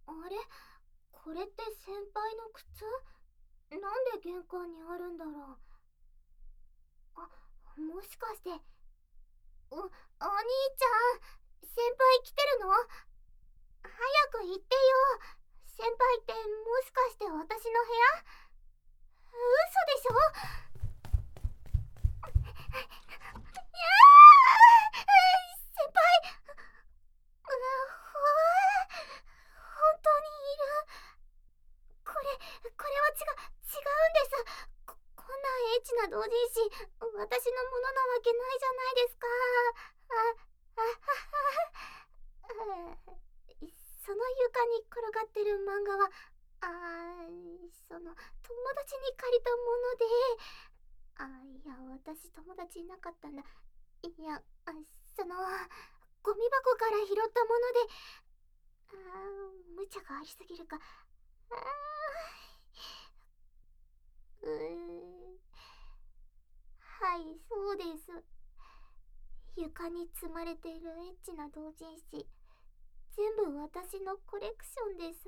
あれ、これって先輩の靴？なんで玄関にあるんだろう。あ、もしかして、お兄ちゃん、先輩来てるの？早く言ってよ。先輩ってもしかして私の部屋？嘘でしょ？先輩、本当にいる。これは違うんです。こんなエッチな同人誌、私のものなわけないじゃないですか。その床に転がってる漫画は、友達に借りたもので、いや、私友達いなかったんだ。いや、その、ゴミ箱から拾ったもので、無茶がありすぎるか。うーはい、そうです。床に積まれているエッチな同人誌、全部私のコレクションです。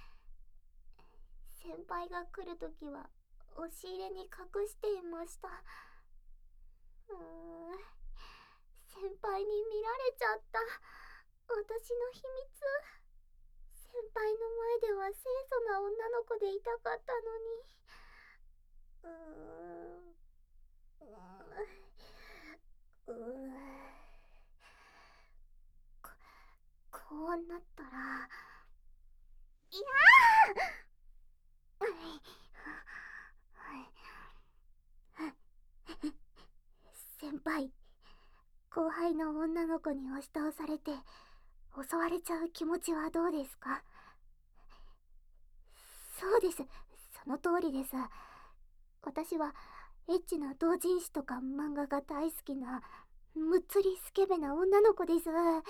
先輩が来るときは押し入れに隠していました。先輩に見られちゃった。私の秘密。先輩の前では清楚な女の子でいたかったのに。うーんうーここうなったら、いや先輩、後輩の女の子に押し倒されて襲われちゃう気持ちはどうですか？そうです、その通りです。私はエッチな同人誌とか漫画が大好きなむっつりスケベな女の子です。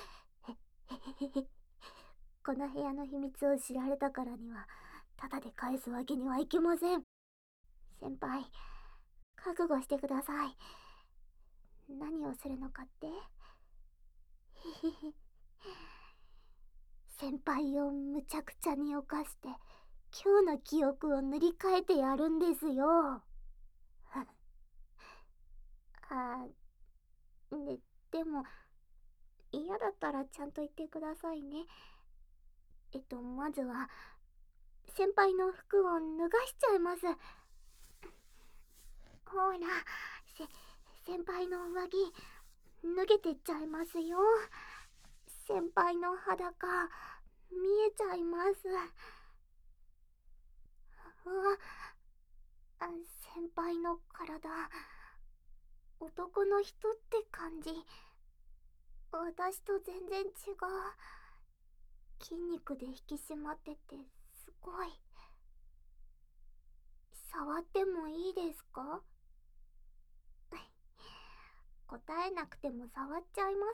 この部屋の秘密を知られたからにはただで返すわけにはいきません。先輩、覚悟してください。何をするのかって？先輩をむちゃくちゃに犯して今日の記憶を塗り替えてやるんですよ。でも嫌だったらちゃんと言ってくださいね。まずは先輩の服を脱がしちゃいます。ほら、先輩の上着脱げてっちゃいますよ。先輩の裸見えちゃいます。うわ、先輩の体、男の人って感じ。私と全然違う。筋肉で引き締まっててすごい。触ってもいいですか？答えなくても触っちゃいます。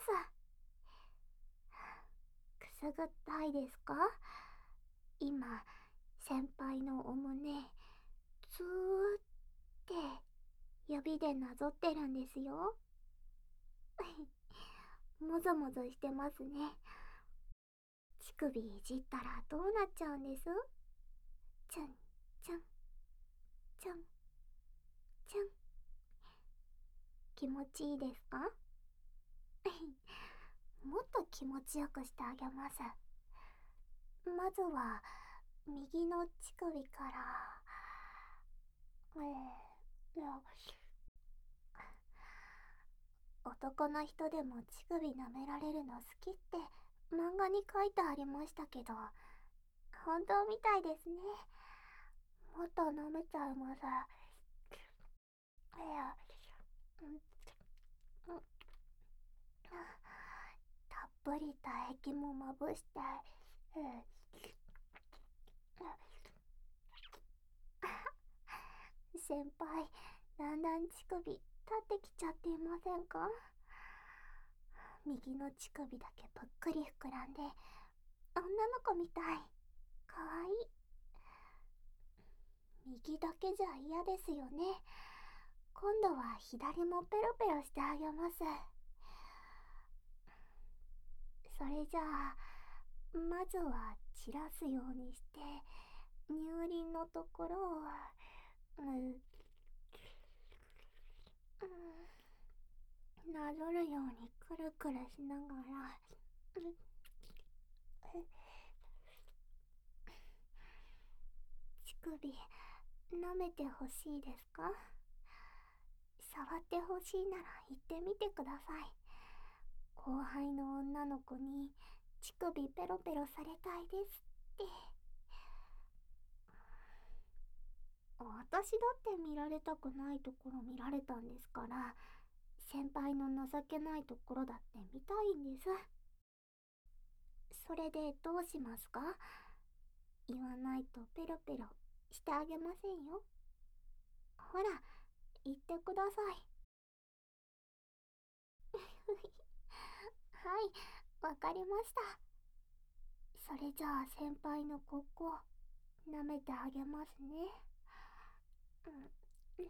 くすぐったいですか？今、先輩のお胸、ずーって指でなぞってるんですよ。もぞもぞしてますね。乳首いじったらどうなっちゃうんです？ちゃん、ちゃん、ちゃん、ちゃん。気持ちいいですか？もっと気持ちよくしてあげます。まずは、右の乳首から、いや、男の人でも乳首舐められるの好きって漫画に書いてありましたけど、本当みたいですね。もっと舐めちゃいます。いや、うん、うん、たっぷり唾液もまぶして、先輩、だんだん乳首立ってきちゃっていませんか？右の乳首だけぷっくり膨らんで女の子みたい。かわいい。右だけじゃ嫌ですよね。今度は左もペロペロしてあげます。それじゃあまずは散らすようにして乳輪のところをなぞるようにくるくるしながら乳首舐めてほしいですか？触ってほしいなら言ってみてください。後輩の女の子に乳首ペロペロされたいですって。私だって見られたくないところ見られたんですから、先輩の情けないところだって見たいんです。それでどうしますか？言わないとペロペロしてあげませんよ。ほら、言ってください。はい、わかりました。それじゃあ先輩のここ舐めてあげますね。うん、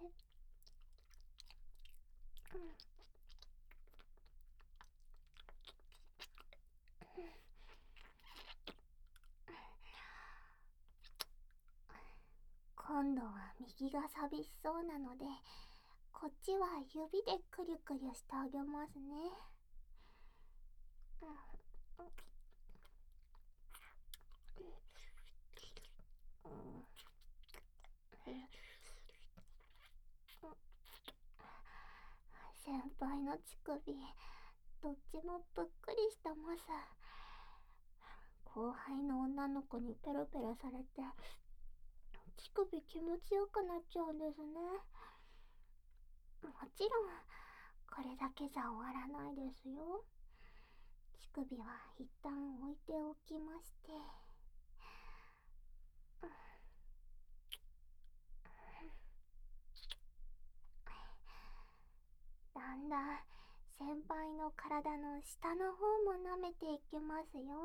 今度は右が寂しそうなので、こっちは指でクリクリしてあげますね。先輩の乳首、どっちもぷっくりしてます。後輩の女の子にペロペロされて、乳首気持ちよくなっちゃうんですね。もちろん、これだけじゃ終わらないですよ。乳首は一旦置いておきまして、だんだん先輩の体の下の方も舐めていきますよ。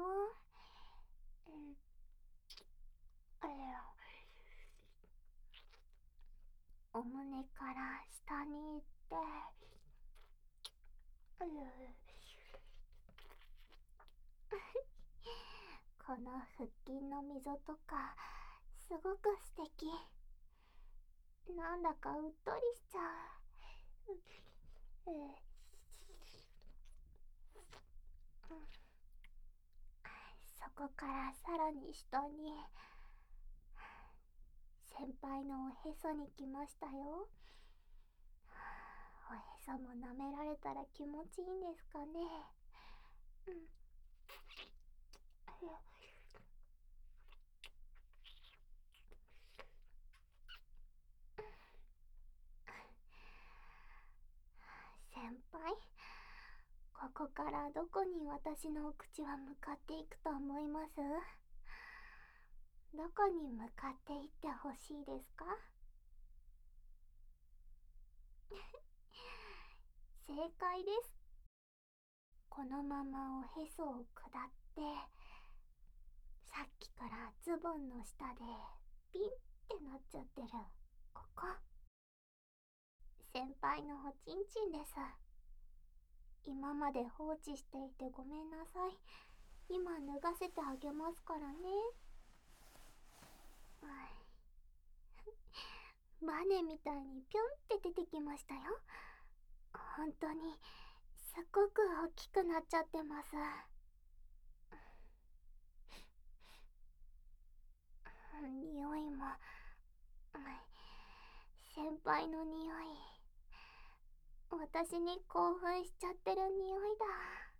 お胸から下に行って、この腹筋の溝とかすごく素敵。なんだかうっとりしちゃう。そこからさらに下に、先輩のおへそに来ましたよ。おへそも舐められたら気持ちいいんですかね。先輩、ここからどこに私のお口は向かっていくと思います？どこに向かっていってほしいですか？正解です。このままおへそを下って、さっきからズボンの下でピンってなっちゃってるここ、先輩のおちんちんです。今まで放置していてごめんなさい。今脱がせてあげますからね。バネみたいにぴょんって出てきましたよ。本当にすっごく大きくなっちゃってます。匂いも、先輩の匂い、私に興奮しちゃってる匂いだ。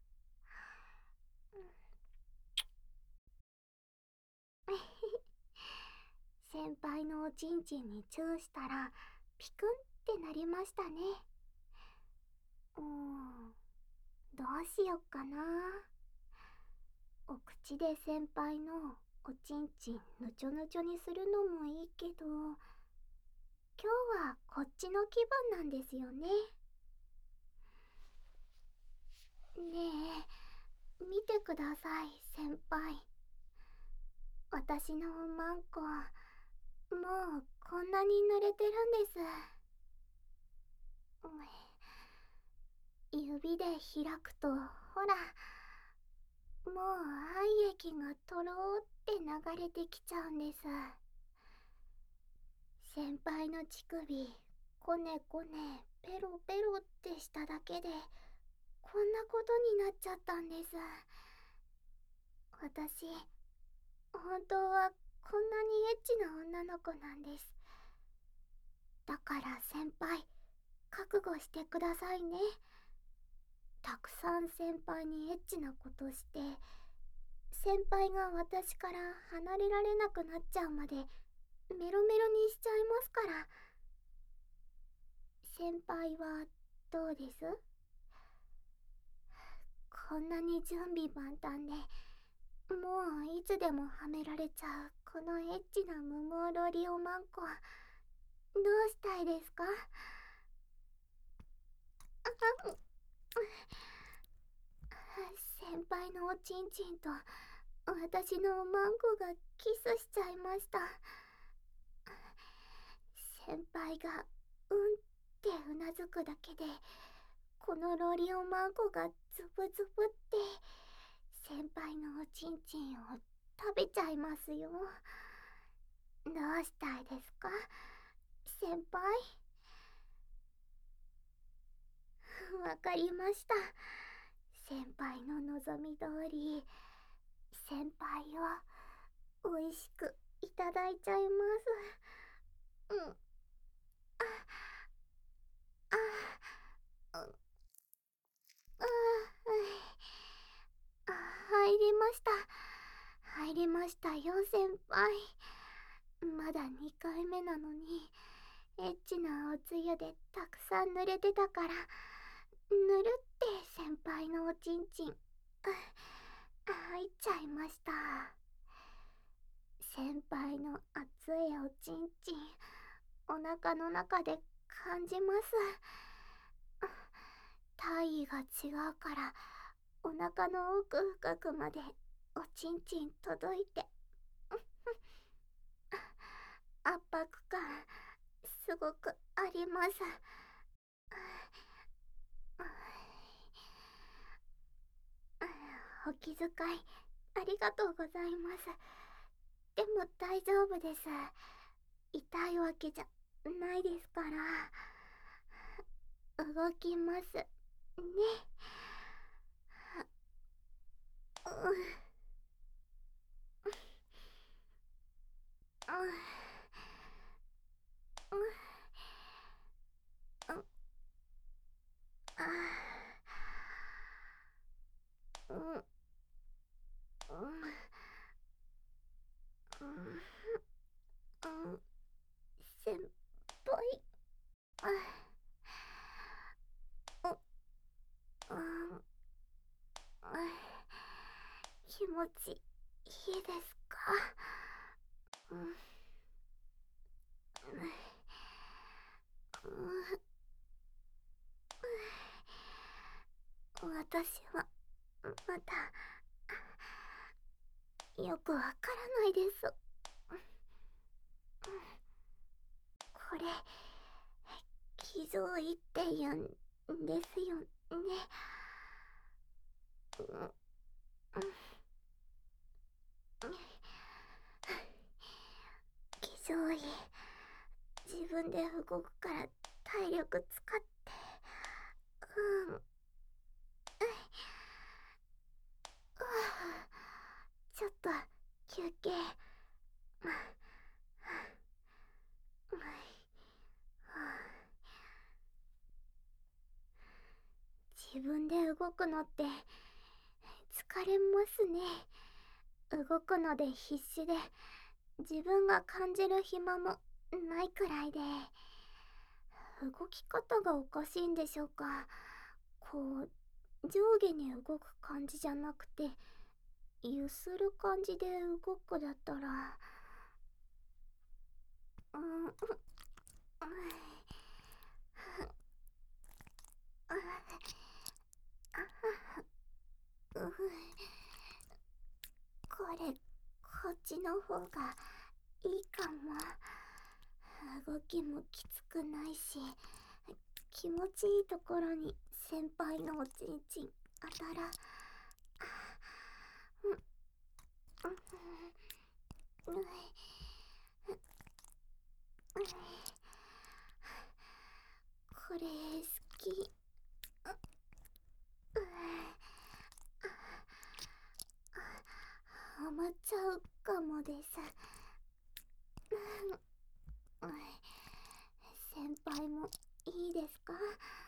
先輩のおちんちんにチューしたらピクンってなりましたね。どうしよっかな。お口で先輩のおちんちんぬちょぬちょにするのもいいけど、今日はこっちの気分なんですよね。ねえ、見てください先輩。私のおまんこ、もうこんなに濡れてるんです。指で開くとほら、もう愛液がとろーって流れてきちゃうんです。先輩の乳首、こねこね、ペロペロってしただけで、こんなことになっちゃったんです。私、本当はこんなにエッチな女の子なんです。だから先輩、覚悟してくださいね。たくさん先輩にエッチなことして、先輩が私から離れられなくなっちゃうまでメロメロにしちゃいますから。先輩はどうです？こんなに準備万端で、もういつでもはめられちゃうこのエッチなムムロリオマンコ、どうしたいですか？先輩のおちんちんと私のマンコがキスしちゃいました。先輩がうんってうなずくだけで、このロリオマンコがズブズブって先輩のおちんちんを食べちゃいますよ。どうしたいですか、先輩？わかりました。先輩の望み通り、先輩をおいしくいただいちゃいます。うん。あ、あ、うん、あ、入りました。入りましたよ、先輩。まだ2回目なのに、エッチなおつゆでたくさん濡れてたから、ぬるって先輩のおちんちん、入っちゃいました。先輩の熱いおちんちん、お腹の中で感じます。体位が違うから、お腹の奥深くまでおちんちん届いて、圧迫感すごくあります。お気遣いありがとうございます。でも大丈夫です。痛いわけじゃないですから。動きますね。うん、うん、うん、うん、あ、うん、うん、うん、うん、先輩、あ、うん、うん、気持ちいいですか？うん、うん、うん、私はまだよくわからないです。これ、騎乗位って言うんですよね。うん、うん、騎乗位、自分で動くから体力使って、うん、ちょっと休憩。自分で動くのって疲れますね。動くので必死で、自分が感じる暇もないくらいで、動き方がおかしいんでしょうか。こう、上下に動く感じじゃなくて、ゆする感じで動くだったら、うん、うん、うん、これ、こっちの方がいいかも。動きもきつくないし、気持ちいいところに先輩のおちんちん当たら、うん、うん、 これ好き。ハマっちゃうかもです。先輩もいいですか？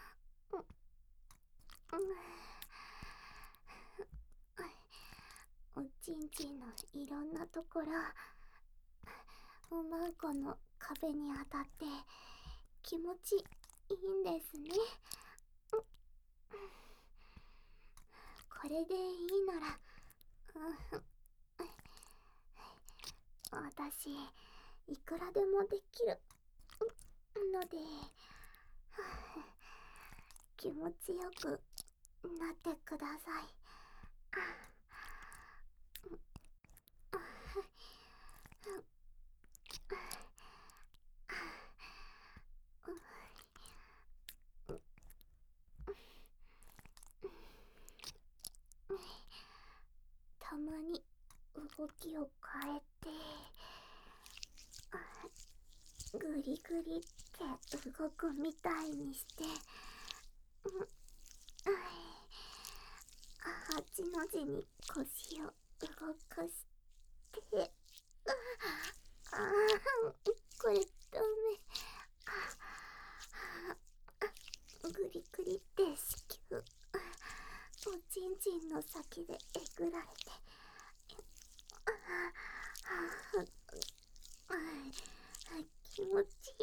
おちんちんのいろんなところ、おまんこの壁に当たって気持ちいいんですね。これでいいなら、私いくらでもできるので、気持ちよくなってください。たまに動きを変えて、グリグリって動くみたいにして、8の字に腰を動かして、これダメ。グリグリって子宮、おちんちんの先でえぐられて、気持ちいい。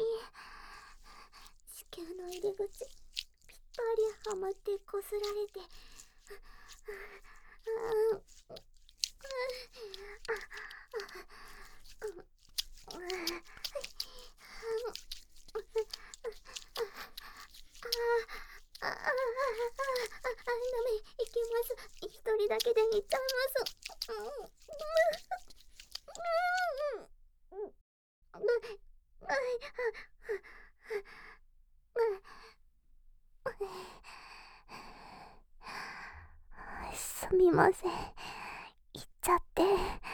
子宮の入り口ぴったりはまってこすられて、ダメ、行きます。一人だけで行っちゃいます。すみません、行っちゃって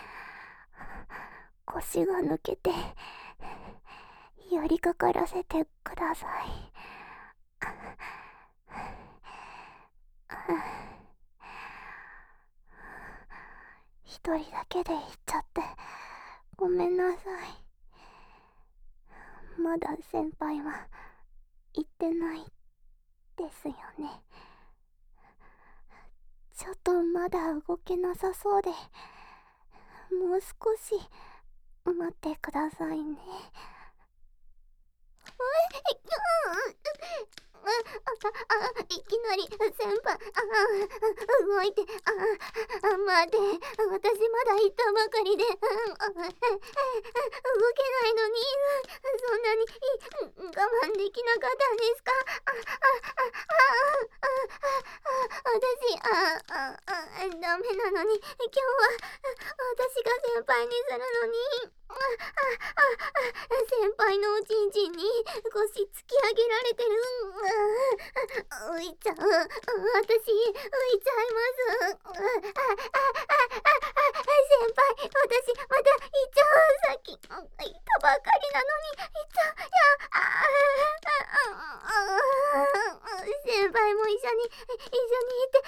腰が抜けて寄りかからせてください。一人だけで行っちゃってごめんなさい。まだ先輩は行ってないですよね。ちょっとまだ動けなさそうで、もう少し待ってくださいね。いきなり先輩動いて、待って、私まだ行ったばかりで動けないのに、そんなに我慢できなかったんですか？私ダメなのに、今日は私が先輩にするのに、先輩のおちんちんに腰突き上げられてる。浮いちゃう。私浮いちゃいます。先輩、私まだ行っちゃう。さっき行ったばかりなのに行っちゃう。先輩も一緒に行って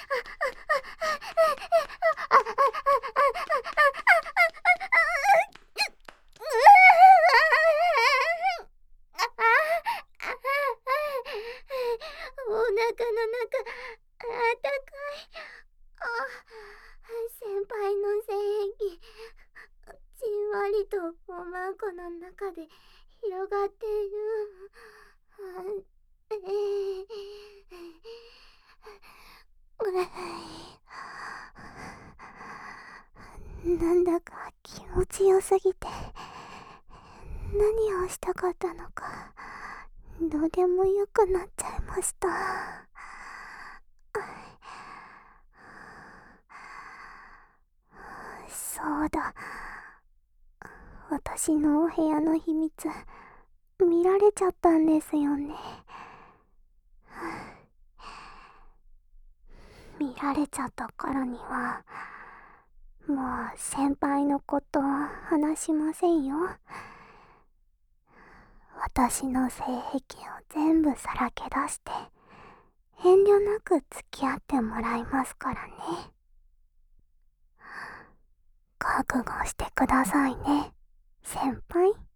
お腹の中あったかい。先輩の精液じんわりとおまんこの中で広がっている。なんだか気持ちよすぎて、何をしたかったのかどうでもよくなっちゃいました。そうだ、私のお部屋の秘密見られちゃったんですよね。見られちゃったからにはもう先輩のこと話しませんよ。私の性癖を全部さらけ出して遠慮なく付き合ってもらいますからね。覚悟してくださいね、先輩。